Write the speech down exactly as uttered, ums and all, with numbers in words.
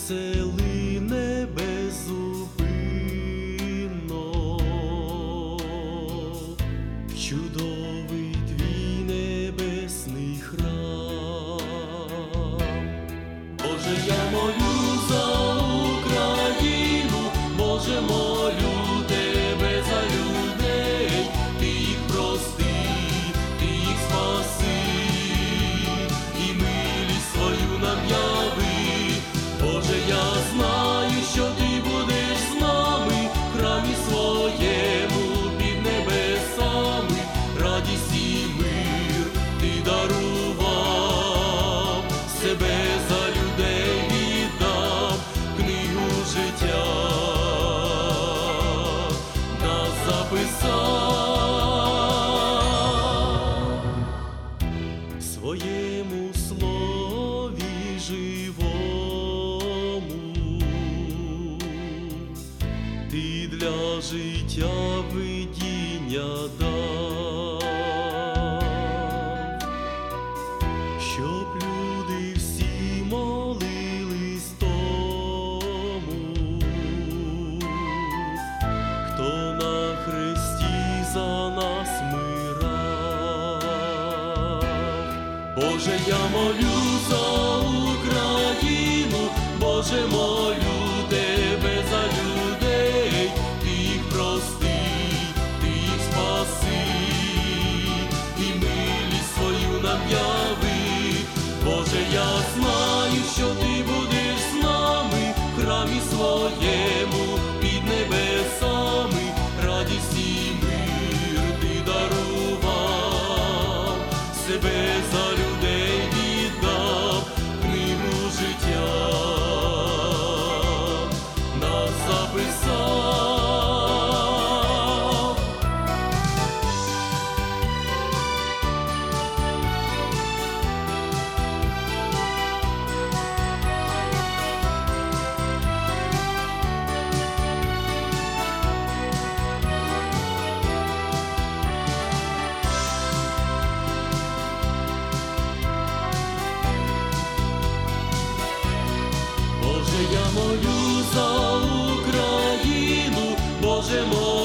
весели небезупинно, чудовий твій небесний храм. Боже, я молю за Україну, Боже, молю Тебе за людей, Ти їх прости, Ти їх спаси, і милість свою нам яви. Боже, я знаю, що Ти будеш з нами в храмі своєму під небесами, радість і мир Ти дарував, себе за людей віддав, книгу життя нас записав. В своєму слові живому Ти для життя видіння дав, щоб люди всі молились тому, хто на хресті за нас мирав. Боже, я молю за Україну, Боже, молю Тебе за людей, Ти їх прости, Ти їх спаси, і милість свою нам яви. Боже, я знаю, що Ти будеш з нами в храмі своєму під небесами, радість і мир Ти дарував, себе за людей віддав, книгу життя нас записав. Боже, я молю за Україну, Боже, молю